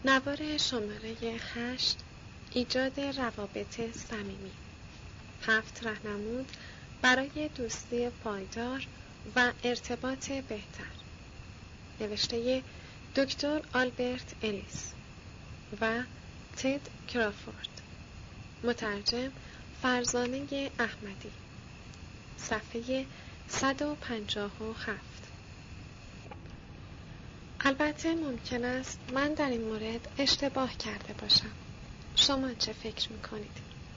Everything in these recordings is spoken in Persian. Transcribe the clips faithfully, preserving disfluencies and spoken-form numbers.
نوار شماره هشت، ایجاد روابط صمیمی. هفت راهنمود برای دوستی پایدار و ارتباط بهتر. نوشته دکتر آلبرت الیس و تد کرافورد. مترجم فرزانه احمدی. صفحه صد و پنجاه و هفت. البته ممکن است من در این مورد اشتباه کرده باشم. شما چه فکر میکنید؟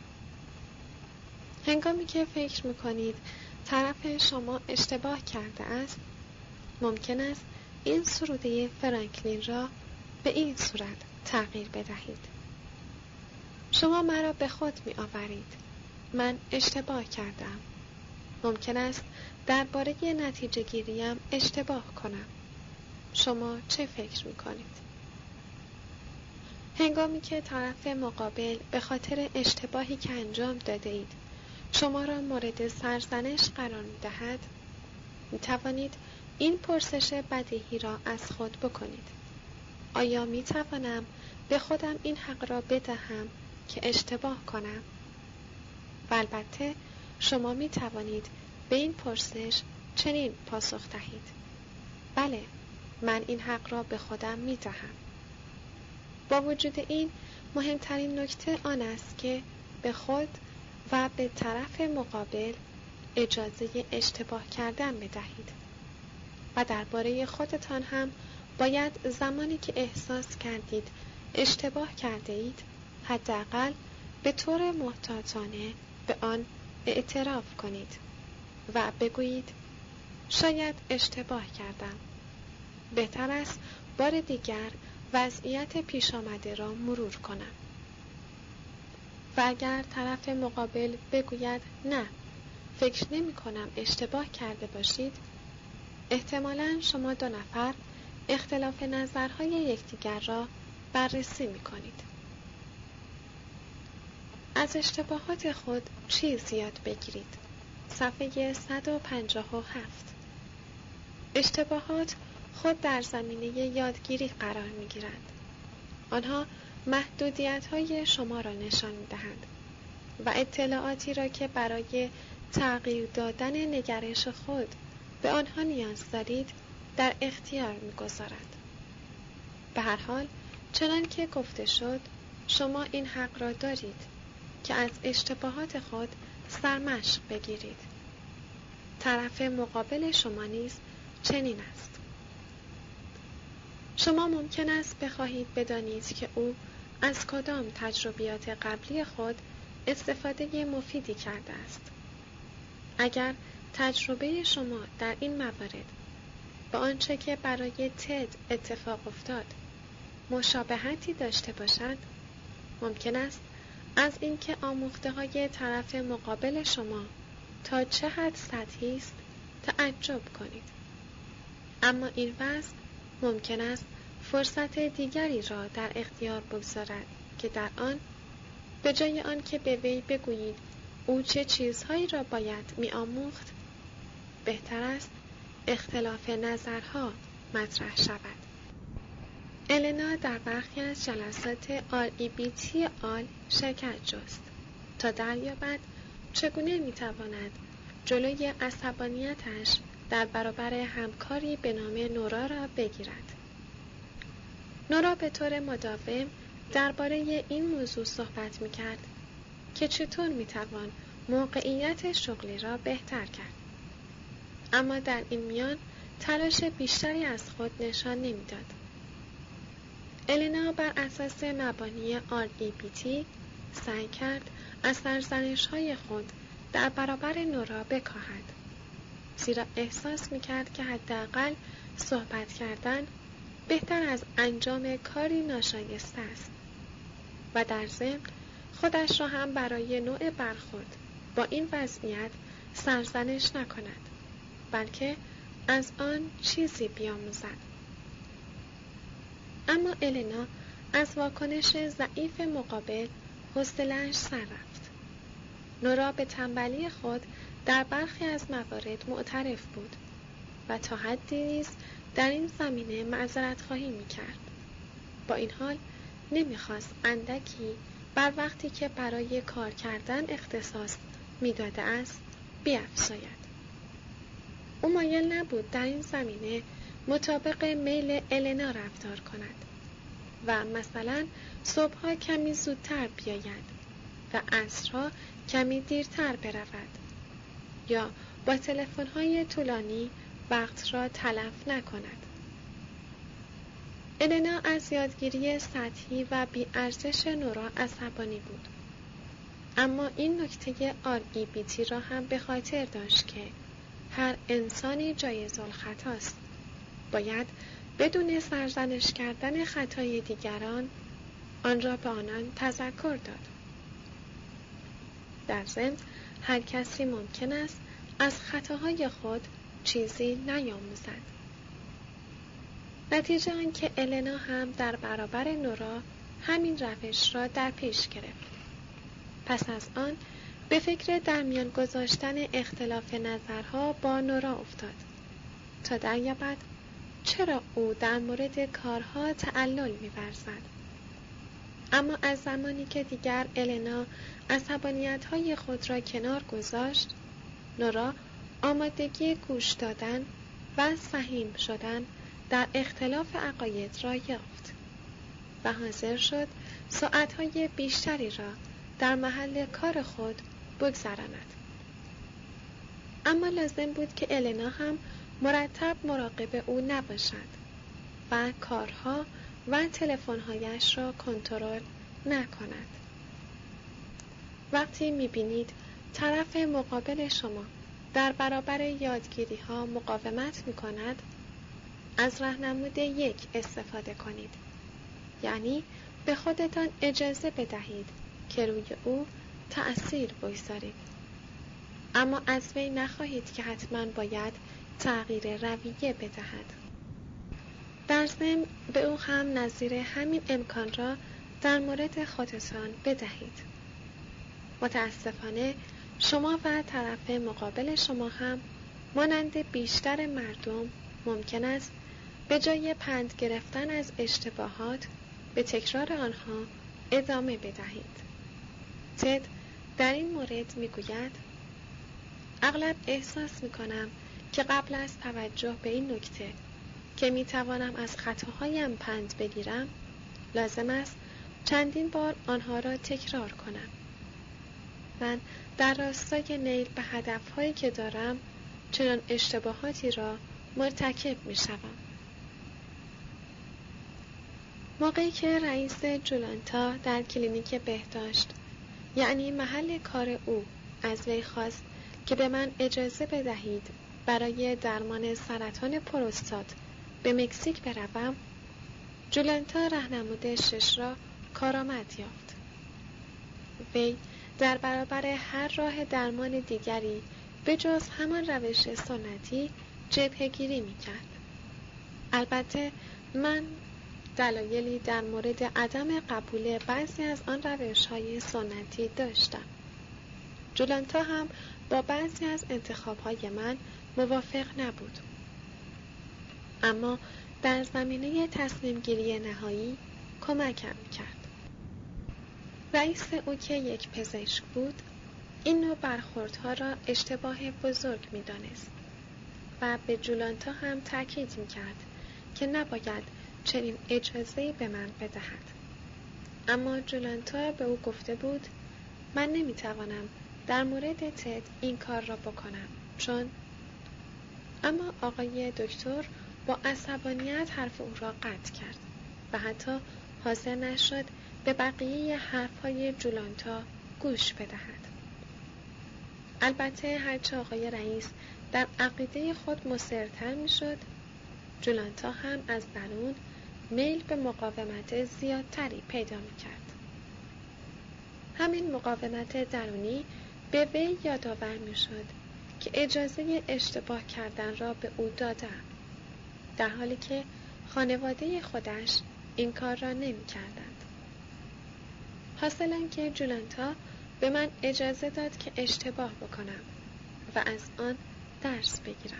هنگامی که فکر میکنید طرف شما اشتباه کرده است، ممکن است این سروده فرانکلین را به این صورت تغییر بدهید: شما مرا به خود می آورید. من اشتباه کردم. ممکن است درباره نتیجه گیریم اشتباه کنم. شما چه فکر می کنید؟ هنگامی که طرف مقابل به خاطر اشتباهی که انجام داده اید شما را مورد سرزنش قرار می دهد، می توانید این پرسش بدیهی را از خود بکنید: آیا می توانم به خودم این حق را بدهم که اشتباه کنم؟ و البته شما می توانید به این پرسش چنین پاسخ دهید: بله، من این حق را به خودم می دهم. با وجود این، مهمترین نکته آن است که به خود و به طرف مقابل اجازه اشتباه کردن بدهید و درباره خودتان هم باید زمانی که احساس کردید اشتباه کرده اید حداقل به طور محتاطانه به آن اعتراف کنید و بگویید: شاید اشتباه کردم. بهتر است بار دیگر وضعیت پیش آمده را مرور کنم. و اگر طرف مقابل بگوید نه، فکر نمی کنم اشتباه کرده باشید، احتمالاً شما دو نفر اختلاف نظرهای یکدیگر را بررسی می کنید. از اشتباهات خود چیز یاد بگیرید. صفحه صد و پنجاه و هفت. اشتباهات خود در زمینه یادگیری قرار می گیرند. آنها محدودیت‌های شما را نشان می‌دهند و اطلاعاتی را که برای تغییر دادن نگرش خود به آنها نیاز دارید در اختیار می‌گذارد. به هر حال، چنان که گفته شد، شما این حق را دارید که از اشتباهات خود سرمشق بگیرید. طرف مقابل شما نیز چنین است. شما ممکن است بخواهید بدانید که او از کدام تجربیات قبلی خود استفاده مفیدی کرده است. اگر تجربه شما در این موارد با آنچه که برای تد اتفاق افتاد مشابهتی داشته باشد، ممکن است از اینکه آموخته‌های طرف مقابل شما تا چه حد سطحی است تعجب کنید. اما این وضع ممکن است فرصت دیگری را در اختیار بگذارد که در آن به جای آن که به وی بگویید او چه چیزهایی را باید می آموخت، بهتر است اختلاف نظرها مطرح شود. النا در برخی از جلسات آل ای بی تی آل شرکت جست تا دریابد چگونه می تواند جلوی عصبانیتش در برابر همکاری به نام نورا را بگیرد. نورا به طور مداوم درباره این موضوع صحبت می‌کرد که چطور می‌توان موقعیت شغلی را بهتر کرد. اما در این میان تلاش بیشتری از خود نشان نمی‌داد. النا بر اساس مبانی آر ای بی تی سعی کرد از سرزنش‌های خود در برابر نورا بکاهد، زیرا احساس می‌کرد که حداقل صحبت کردن بهتر از انجام کاری ناشایسته است و در ضمن خودش را هم برای نوع برخورد با این وضعیت سرزنش نکند، بلکه از آن چیزی بیاموزد. اما النا از واکنش ضعیف مقابل حوصله‌اش سر رفت. نورا به تنبلی خود در برخی از موارد معترف بود و تا حدی نیز در این زمینه معذرت خواهی می کرد. با این حال نمیخواست اندکی بر وقتی که برای کار کردن اختصاص میداده است بیفزاید. او مایل نبود در این زمینه مطابق میل النا رفتار کند و مثلا صبحها کمی زودتر بیاید و عصرها کمی دیرتر برود یا با تلفن‌های طولانی وقت را تلف نکند. النا از یادگیری سطحی و بی‌ارزش نورا عصبانی بود، اما این نکته آر ای بی تی را هم به خاطر داشت که هر انسانی جایز الخطاست. باید بدون سرزنش کردن خطای دیگران آن را به آنان تذکر داد. در ضمن هر کسی ممکن است از خطاهای خود چیزی نیاموزد. نتیجه آن که النا هم در برابر نورا همین روش را در پیش گرفت. پس از آن به فکر در میان گذاشتن اختلاف نظرها با نورا افتاد تا دریابد چرا او در مورد کارها تعلل می‌ورزد. اما از زمانی که دیگر النا عصبانیت‌های خود را کنار گذاشت، نورا آمادگی گوش دادن و سهیم شدن در اختلاف عقاید را یافت و حاضر شد ساعت‌های بیشتری را در محل کار خود بگذراند. اما لازم بود که النا هم مرتب مراقب او نباشد و کارها و تلفن‌هایش را کنترل نکند. وقتی می‌بینید طرف مقابل شما در برابر یادگیری‌ها مقاومت می‌کند، از راهنمود یک استفاده کنید، یعنی به خودتان اجازه بدهید که روی او تأثیر بگذارید، اما از وی نخواهید که حتما باید تغییر رویه بدهد. در ضمن به او هم نظیر همین امکان را در مورد خودتان بدهید. متاسفانه شما و طرف مقابل شما هم مانند بیشتر مردم ممکن است به جای پند گرفتن از اشتباهات به تکرار آنها ادامه بدهید. تد در این مورد میگوید اغلب احساس میکنم که قبل از توجه به این نکته که میتوانم از خطاهایم پند بگیرم، لازم است چندین بار آنها را تکرار کنم. من در راستای نیل به هدفهایی که دارم چنان اشتباهاتی را مرتکب میشوم. موقعی که رئیس جولانتا در کلینیک بهداشت، یعنی محل کار او، از وی خواست که به من اجازه بدهید برای درمان سرطان پروستات به مکزیک بروم، جولانتا راهنمود شش را کارآمد یافت. وی در برابر هر راه درمان دیگری به جز همان روش سنتی جبهه‌گیری می‌کرد. البته من دلایلی در مورد عدم قبول بعضی از آن روش‌های سنتی داشتم. جولانتا هم با بعضی از انتخاب‌های من موافق نبود، اما در زمینه تصمیم گیری نهایی کمکم کرد. رئیس او که یک پزشک بود، این نوع برخوردها را اشتباه بزرگ می دانست و به جولانتا هم تأکید می کرد که نباید چنین اجازه‌ای به من بدهد. اما جولانتا به او گفته بود من نمی توانم در مورد تد این کار را بکنم چون اما آقای دکتر با عصبانیت حرف او را قطع کرد و حتی حاضر نشد به بقیه حرفهای جولانتا گوش بدهد. البته هرچه آقای رئیس در عقیده خود مصرتر می شد، جولانتا هم از درون میل به مقاومت زیادتری پیدا می کرد. همین مقاومت درونی به وی یادآور می شد که اجازه اشتباه کردن را به او دادم، در حالی که خانواده خودش این کار را نمی کردند. حاصل آن که جولانتا به من اجازه داد که اشتباه بکنم و از آن درس بگیرم.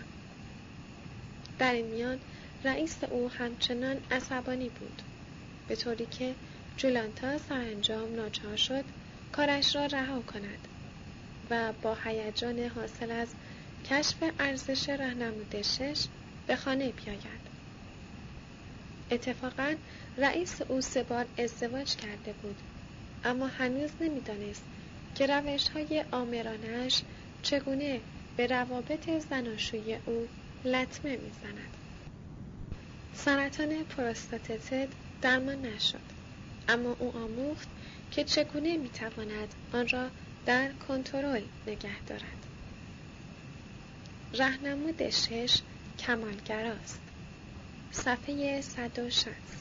در این میان رئیس او همچنان عصبانی بود، به طوری که جولانتا سرانجام ناچار شد کارش را رها کند و با هیجان حاصل از کشف ارزش راهنمود شش به خانه بیاید. اتفاقاً رئیس او سه بار ازدواج کرده بود، اما هنوز نمی‌دانست که روش‌های آمرانه‌اش چگونه به روابط زناشویی او لطمه می‌زند. سرطان پروستات تد درمان نشد، اما او آموخت که چگونه می‌تواند آن را در کنترل نگه دارد. راهنمود شش کمالگراست. صفحه صد و شصت.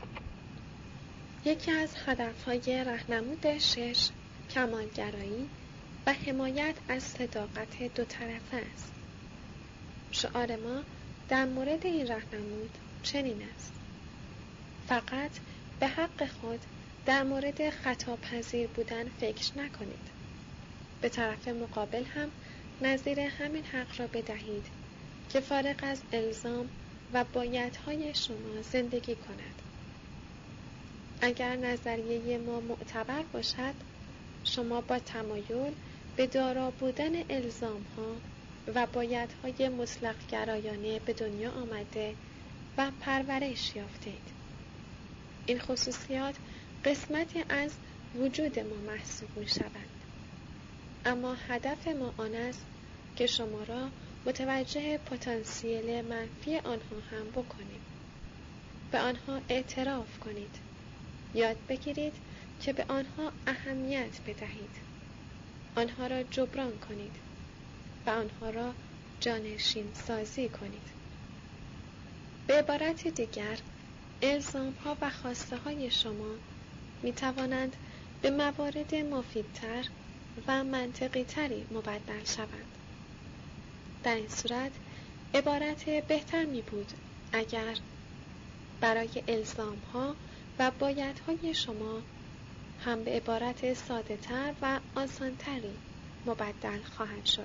یکی از هدف‌های راهنمود شش کمالگرایی و حمایت از صداقت دو طرفه است. شعار ما در مورد این راهنمود چنین است: فقط به حق خود در مورد خطاپذیر بودن فکر نکنید. به طرف مقابل هم نظیر همین حق را بدهید که فارغ از الزام و بایدهای شما زندگی کند. اگر نظریه ما معتبر باشد، شما با تمایل به دارا بودن الزام‌ها و بایدهای مطلق گرایانه به دنیا آمده و پرورش یافتید. این خصوصیات قسمتی از وجود ما محسوب می شوند. اما هدف ما آن است که شما را متوجه پتانسیل منفی آنها هم بکنیم. به آنها اعتراف کنید. یاد بگیرید که به آنها اهمیت بدهید. آنها را جبران کنید و آنها را جانشین سازی کنید. به عبارت دیگر، الزام‌ها و خواسته‌های شما می توانند به موارد مفیدتر و منطقی تری مبدل شوند. در این صورت عبارت بهتر می بود اگر برای الزام‌ها و بایدهای شما هم به عبارت ساده تر و آسان تری مبدل خواهد شد.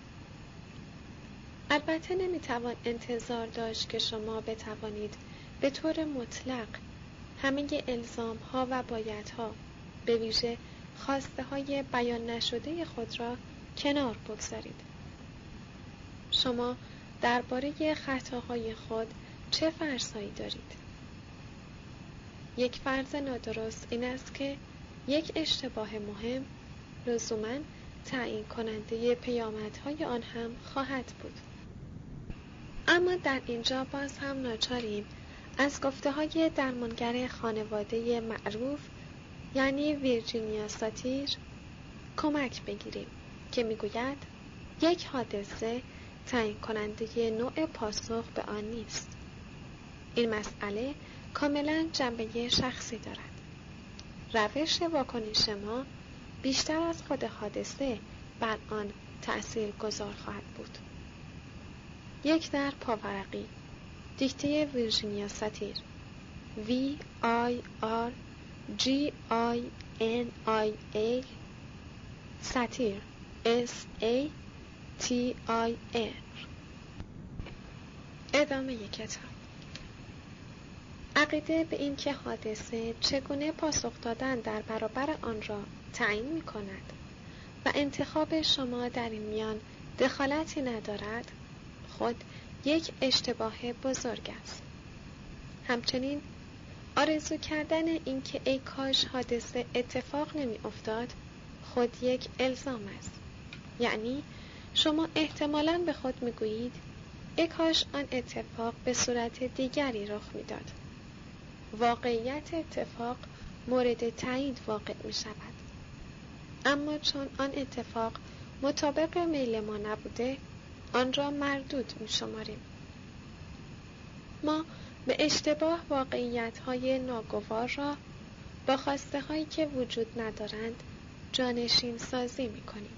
البته نمی توان انتظار داشت که شما بتوانید به طور مطلق همه الزام‌ها و بایدها به ویژه خواسته های بیان نشده خود را کنار بگذارید. شما درباره خطاهای خود چه فرض‌هایی دارید؟ یک فرض نادرست این است که یک اشتباه مهم لزوماً تعیین کننده پیامدهای آن هم خواهد بود. اما در اینجا باز هم ناچاریم از گفته های درمانگر خانواده معروف یعنی ویرجینیا ساتیر کمک بگیریم که میگوید یک حادثه تعیین کننده نوع پاسخ به آن نیست. این مسئله کاملا جنبه شخصی دارد. روش واکنش ما بیشتر از خود حادثه بر آن تأثیر گذار خواهد بود. یک در پاورقی، دیکته ویرجینیا ساتیر، V I R G I N I A ساتیر S A T I R. ادامه کتاب. عقیده به این که حادثه چگونه پاسخ دادن در برابر آن را تعیین می کند و انتخاب شما در این میان دخالتی ندارد خود یک اشتباه بزرگ است. همچنین آرزو کردن این که ای کاش حادثه اتفاق نمی افتاد خود یک الزام است. یعنی شما احتمالاً به خود می گویید ای کاش آن اتفاق به صورت دیگری رخ می داد. واقعیت اتفاق مورد تایید واقع می شود. اما چون آن اتفاق مطابق میل ما نبوده آن را مردود می شماریم. ما به اشتباه واقعیت‌های ناگوار را با خواسته هایی که وجود ندارند جانشین سازی می کنیم.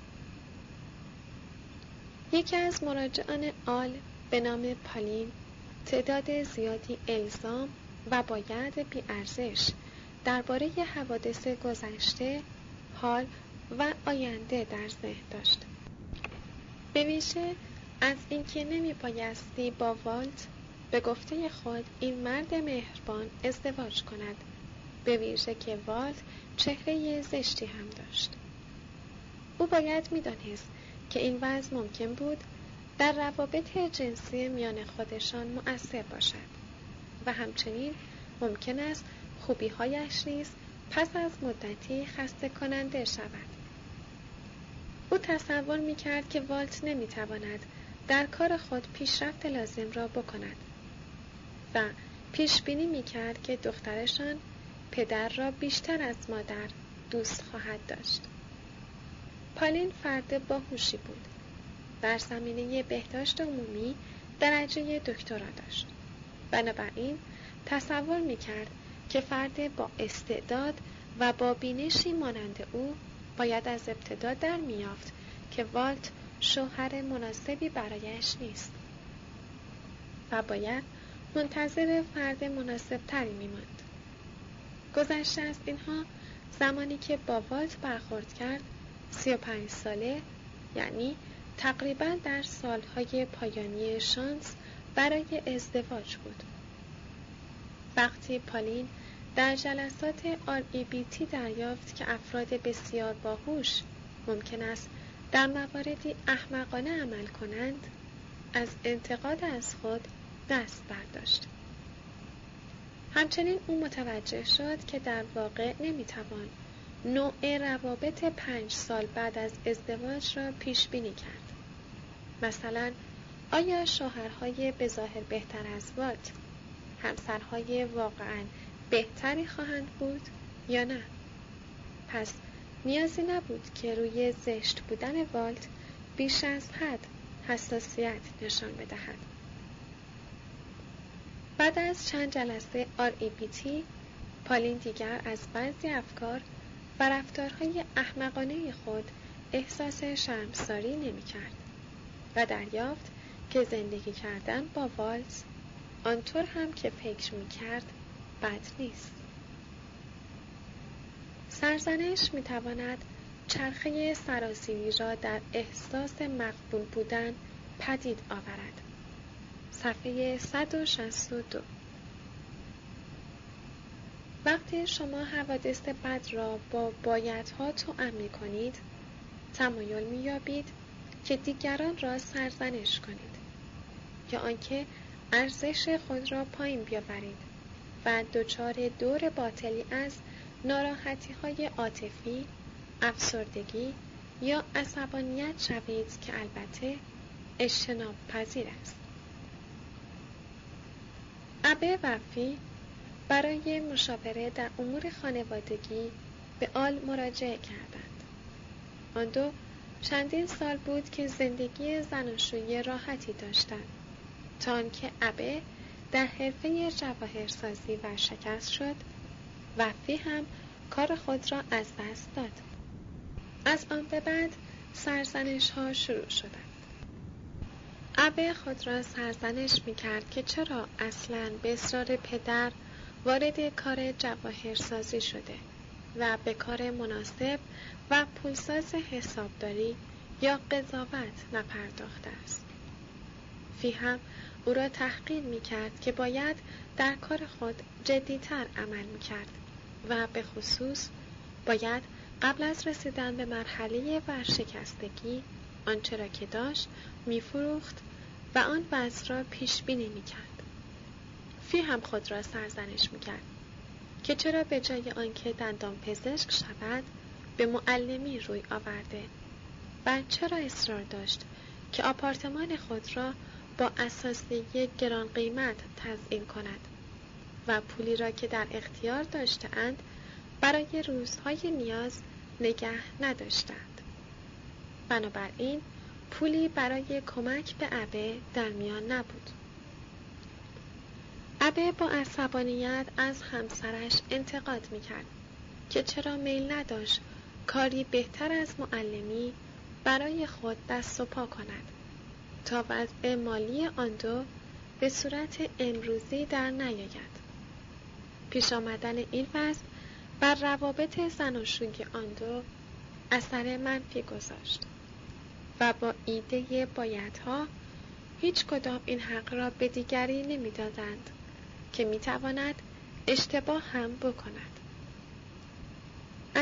یکی از مراجعان آل به نام پالین تعداد زیادی الزام و باید بی ارزش درباره حوادث گذشته، حال و آینده در ذهن داشت. به ویژه از اینکه نمی بایستی با والت به گفته خود این مرد مهربان ازدواج کند به ویژه که والت چهره زشتی هم داشت. او باید می‌دانست که این وضع ممکن بود در روابط جنسی میان خودشان مؤثر باشد و همچنین ممکن است خوبی‌هایش نیز پس از مدتی خسته کننده شود. او تصور می‌کرد که والت نمی‌تواند در کار خود پیشرفت لازم را بکند و پیش بینی می‌کرد که دخترشان پدر را بیشتر از مادر دوست خواهد داشت. پالین فرد باهوشی بود. در زمینه بهداشت عمومی درجه دکترا داشت. بنابراین تصور می‌کرد که فرد با استعداد و با بینشی مانند او باید از ابتدا در می‌یافت که والت شوهر مناسبی برایش نیست و باید منتظر فرد مناسب تری می‌ماند. گذشته از اینها، زمانی که با والت برخورد کرد، سی و پنج ساله، یعنی تقریباً در سالهای پایانی شانس برای ازدواج بود. وقتی پالین در جلسات آر ای بی تی دریافت که افراد بسیار باهوش ممکن است در مواردی احمقانه عمل کنند، از انتقاد از خود دست برداشت. همچنین او متوجه شد که در واقع نمیتوان نوع روابط پنج بعد بعد از ازدواج را پیش بینی کرد. مثلا آیا شوهرهای بظاهر بهتر از والت همسرهای واقعاً بهتری خواهند بود یا نه؟ پس نیازی نبود که روی زشت بودن والت بیش از حد حساسیت نشان بدهد. بعد از چند جلسه آر ای بی تی، پالین دیگر از بعضی افکار و رفتارهای احمقانه خود احساس شرمساری نمی کرد و دریافت که زندگی کردن با والت آنطور هم که فکر می کرد بد نیست. سرزنش می تواند چرخه سراسیمی را در احساس مقبول بودن پدید آورد. صفحه صد و شصت و دو. وقتی شما حوادث بد را با بایدها توأم می کنید، تمایل می یابید که دیگران را سرزنش کنید یا آنکه ارزش خود را پایین بیاورید و دچار دور باطلی از ناراحتی‌های عاطفی، افسردگی یا عصبانیت شوید که البته اجتناب پذیر است. ابه و فی برای مشاوره در امور خانوادگی به آل مراجعه کردند. آن دو چندین سال بود که زندگی زناشویی راحتی داشتند تا آنکه ابه در حرفه جواهرسازی ورشکست شد و فی هم کار خود را از دست داد. از آن به بعد سرزنش ها شروع شدند. ابه خود را سرزنش می کرد که چرا اصلاً به اصرار پدر وارد کار جواهرسازی شده و به کار مناسب و پولساز حسابداری یا قضاوت نپرداخته است. فی هم او را تحقیر می کرد که باید در کار خود جدی‌تر عمل می کرد و به خصوص باید قبل از رسیدن به مرحله ورشکستگی آنچه را که داشت می فروخت و آن وضع را پیش بینی می کرد. فی هم خود را سرزنش می کرد که چرا به جای آنکه دندان پزشک شود به معلمی روی آورده و چرا اصرار داشت که آپارتمان خود را با اثاثیه گران قیمت تزیین کند و پولی را که در اختیار داشته‌اند برای روزهای نیاز نگه نداشتند. بنابراین پولی برای کمک به ابه در میان نبود. ابه با عصبانیت از همسرش انتقاد می‌کرد که چرا میل نداشت کاری بهتر از معلمی برای خود دست و پا کند تا وضع مالی آن دو به صورت امروزی در نیاید. پیش آمدن این وضع بر روابط زناشویی آن دو اثر منفی گذاشت و با ایده بایدها هیچ کدام این حق را به دیگری نمی دادند که می تواند اشتباه هم بکند.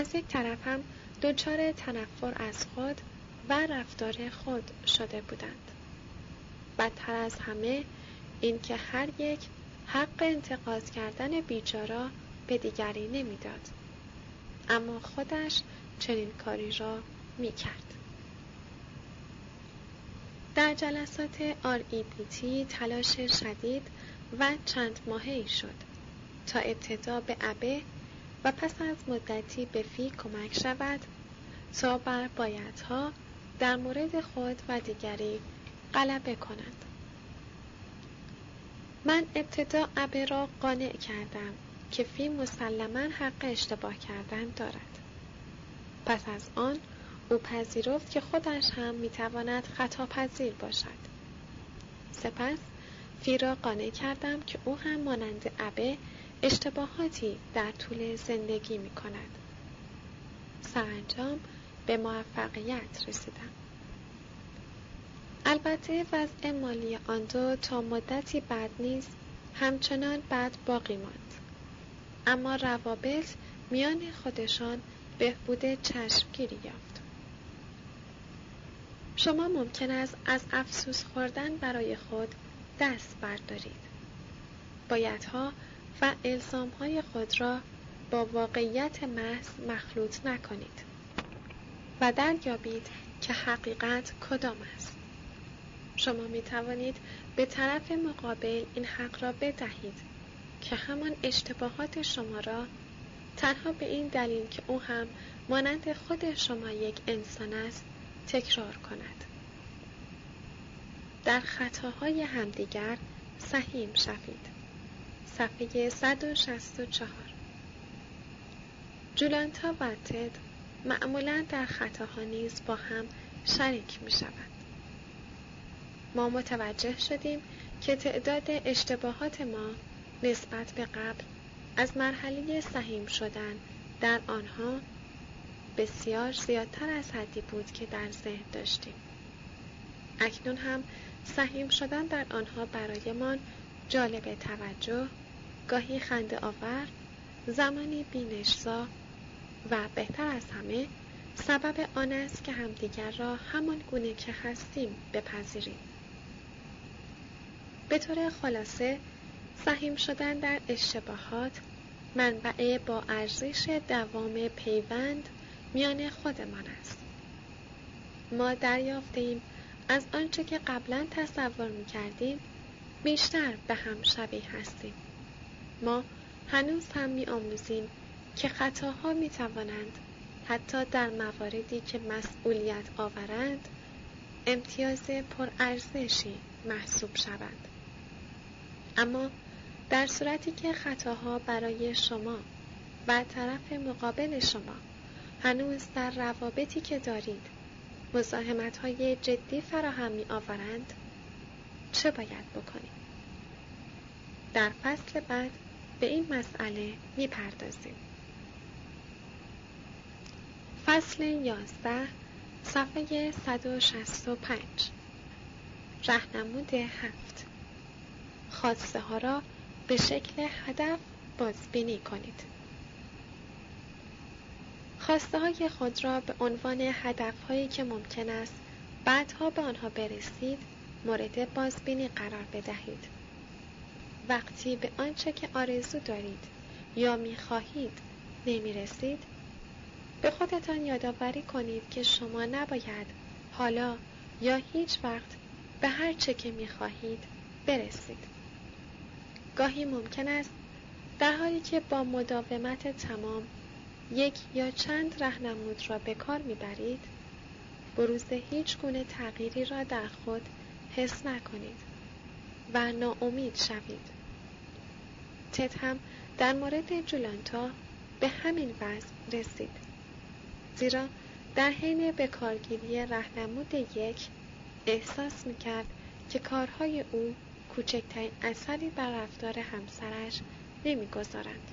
از یک طرف هم دچار تنفر از خود و رفتار خود شده بودند. بدتر از همه این که هر یک حق انتقاد کردن بیچاره به دیگری نمیداد، اما خودش چنین کاری را می کرد. در جلسات آر ای پی تی تلاش شدید و چند ماهه‌ای شد تا ابتدا به ابه و پس از مدتی به فی کمک شود تا بر بایدها در مورد خود و دیگری غلبه کنند. من ابتدا ابه را قانع کردم که فی مسلماً حق اشتباه کردن دارد. پس از آن او پذیرفت که خودش هم میتواند خطا پذیر باشد. سپس فی را قانع کردم که او هم مانند ابه اشتباهاتی در طول زندگی می کند. سرانجام به موفقیت رسیدم. البته وضع مالی آن دو تا مدتی بد نیز همچنان بد باقی ماند، اما روابط میان خودشان بهبود چشمگیری یافت. شما ممکن است از افسوس خوردن برای خود دست بردارید. بایدها و الزامهای خود را با واقعیت محض مخلوط نکنید و دریابید که حقیقت کدام است. شما می توانید به طرف مقابل این حق را بدهید که همان اشتباهات شما را تنها به این دلیل که او هم مانند خود شما یک انسان است تکرار کند. در خطاهای همدیگر سهیم شوید. صفحه صد و شصت و چهار. جولانتا و تد معمولاً در خطاها نیز با هم شریک می شوند. ما متوجه شدیم که تعداد اشتباهات ما نسبت به قبل از مرحله سهیم شدن در آنها بسیار زیادتر از حدی بود که در ذهن داشتیم. اکنون هم سهیم شدن در آنها برایمان جالب توجه، گاهی خنده آور، زمانی بی‌نشزا و بهتر از همه سبب آن است که همدیگر را همان گونه که هستیم بپذیریم. به طور خلاصه سهیم شدن در اشتباهات منبع با ارزش دوام پیوند میان خودمان است. ما دریافتیم از آنچه که قبلا تصور می‌کردیم بیشتر به هم شبیه هستیم. ما هنوز هم می‌آموزیم که خطاها می‌توانند حتی در مواردی که مسئولیت آورند امتیاز پرارزشی محسوب شوند. اما در صورتی که خطاها برای شما و طرف مقابل شما هنوز در روابطی که دارید مزاحمت‌های جدی فراهم می‌آورند، چه باید بکنیم؟ در فصل بعد به این مسئله می‌پردازیم. فصل یازده، صفحه صد و شصت و پنج. راهنمود هفت. خواسته ها را به شکل هدف بازبینی کنید. خواسته های خود را به عنوان هدف هایی که ممکن است بعدها به آنها برسید مورد بازبینی قرار بدهید. وقتی به آنچه که آرزو دارید یا می‌خواهید نمی‌رسید، به خودتان یادآوری کنید که شما نباید حالا یا هیچ وقت به هر چه که می‌خواهید برسید. گاهی ممکن است در حالی که با مداومت تمام یک یا چند راهنمود را به کار می‌برید، بروز هیچ گونه تغییری را در خود حس نکنید و ناامید شوید. تد هم در مورد جولانتا به همین وضع رسید، زیرا در حین به کارگیری راهنمود یک احساس می‌کرد که کارهای او کوچکترین اثری بر رفتار همسرش نمی‌گذارند.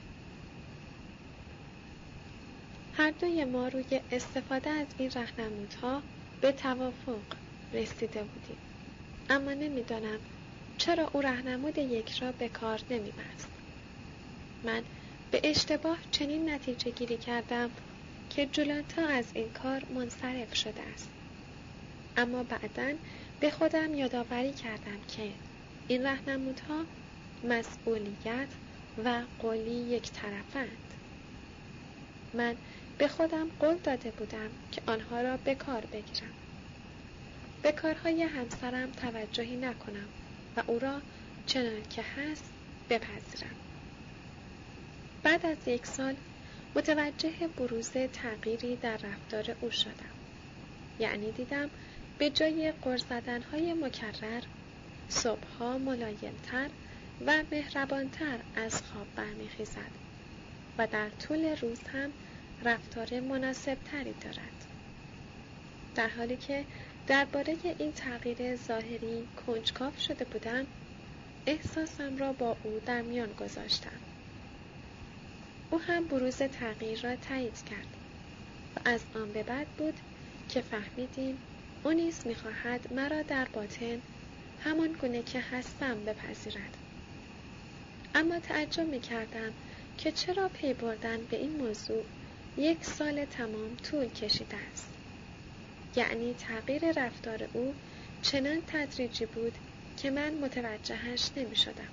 هر دوی ما روی استفاده از این راهنمودها به توافق رسیده بودیم، اما نمی‌دانم چرا او راهنمود یک را به کار نمی‌بست. من به اشتباه چنین نتیجه گیری کردم که جولانتا از این کار منصرف شده است. اما بعداً به خودم یادآوری کردم که این راهنمودها مسئولیت و قولی یک طرفند. من به خودم قول داده بودم که آنها را به کار بگیرم. به کارهای همسرم توجهی نکنم و او را چنان که هست بپذیرم. بعد از یک سال متوجه بروز تغییری در رفتار او شدم. یعنی دیدم به جای غر زدن‌های مکرر، صبح‌ها ملایم‌تر و مهربان‌تر از خواب برمیخیزد و در طول روز هم رفتار مناسب‌تری دارد. در حالی که درباره این تغییر ظاهری کنجکاو شده بودم، احساسم را با او در میان گذاشتم. او هم بروز تغییر را تایید کرد و از آن به بعد بود که فهمیدیم او نیز می‌خواهد مرا در باطن همان گونه که هستم بپذیرد. اما تعجب می‌کردم که چرا پی بردن به این موضوع یک سال تمام طول کشیده است. یعنی تغییر رفتار او چنان تدریجی بود که من متوجهش نمی‌شدم.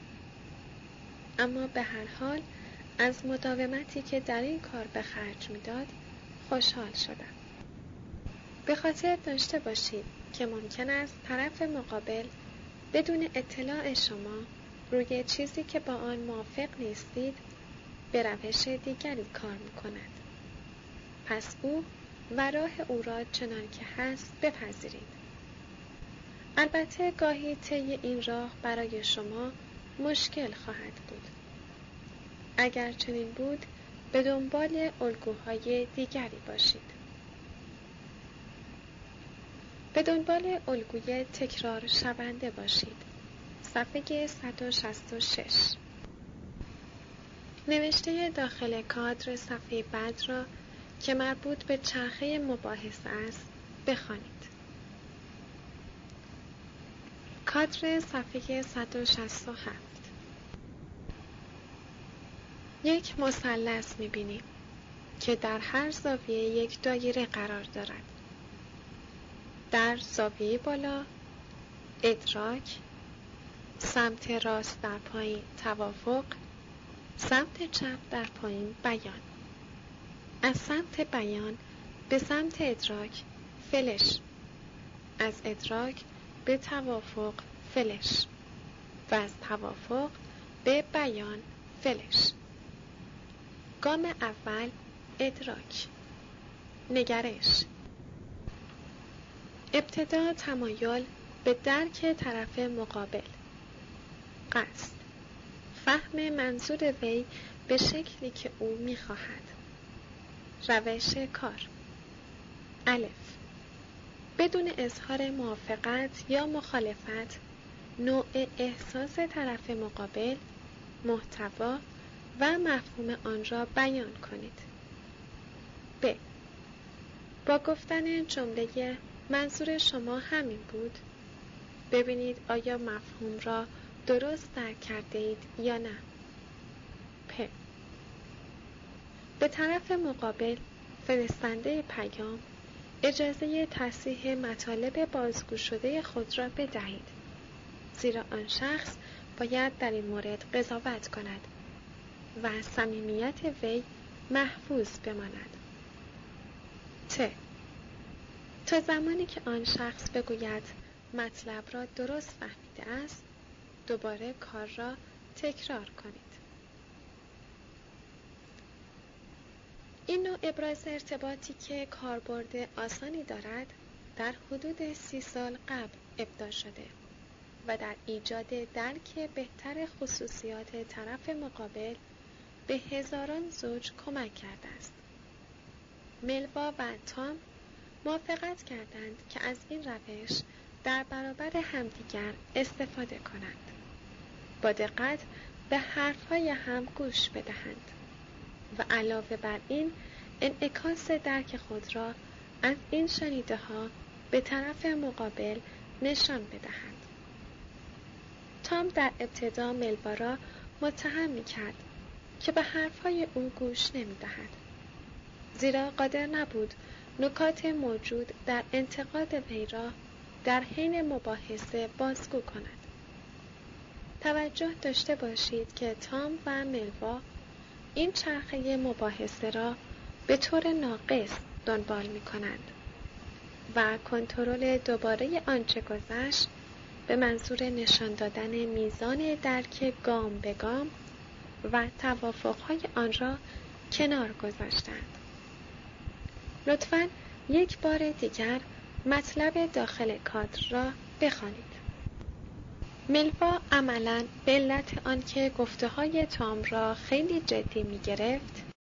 اما به هر حال از مداومتی که در این کار به خرج می‌داد خوشحال شدم. به خاطر داشته باشید که ممکن است طرف مقابل بدون اطلاع شما روی چیزی که با آن موافق نیستید به روش دیگری کار می‌کند. پس او و راه او را چنان که هست بپذیرید. البته گاهی طی این راه برای شما مشکل خواهد بود. اگر چنین بود به دنبال الگوهای دیگری باشید. به دنبال الگوی تکرار شونده باشید. صفحه صد و شصت و شش. نوشته داخل کادر صفحه بعد را که مربوط به چرخه مباحثه است بخوانید. کادر صفحه صد و شصت و هفت. یک مثلث می‌بینیم که در هر زاویه یک دایره قرار دارد. در زاویه بالا ادراک، سمت راست در پایین توافق، سمت چپ در پایین بیان. از سمت بیان به سمت ادراک فلش، از ادراک به توافق فلش و از توافق به بیان فلش. گام اول ادراک. نگرش. ابتدا تمایل به درک طرف مقابل. قصد. فهم منظور وی به شکلی که او می‌خواهد. روش کار. الف. بدون اظهار موافقت یا مخالفت، نوع احساس طرف مقابل، محتوا و مفهوم آن را بیان کنید. ب. با گفتن جمله منظور شما همین بود، ببینید آیا مفهوم را درست درک کرده اید یا نه. پ. به طرف مقابل فرستنده پیام اجازه تصحیح مطالب بازگو شده خود را بدهید، زیرا آن شخص باید در این مورد قضاوت کند و صمیمیت وی محفوظ بماند. ت. تا زمانی که آن شخص بگوید مطلب را درست فهمیده است، دوباره کار را تکرار کنید. این نوع ابراز ارتباطی که کاربرد آسانی دارد در حدود سی سال قبل ابداع شده و در ایجاد درک بهتر خصوصیات طرف مقابل به هزاران زوج کمک کرده است. ملوا و تام موافقت کردند که از این روش در برابر همدیگر استفاده کنند. با دقت به حرفهای هم گوش بدهند و علاوه بر این انعکاس درک خود را از این شنیده ها به طرف مقابل نشان بدهند. تام در ابتدا ملوا را متهم می کرد که به حرفهای او گوش نمی دهد. زیرا قادر نبود نکات موجود در انتقاد وی را در حین مباحثه بازگو کند. توجه داشته باشید که تام و ملوا این چرخه مباحثه را به طور ناقص دنبال می کنند و کنترل دوباره آنچه گذشت به منظور نشان دادن میزان درک گام به گام و توافقهای آن را کنار گذاشتند. لطفاً یک بار دیگر مطلب داخل کادر را بخوانید. ملوا عملاً به علت آنکه گفته‌های تام را خیلی جدی می گرفت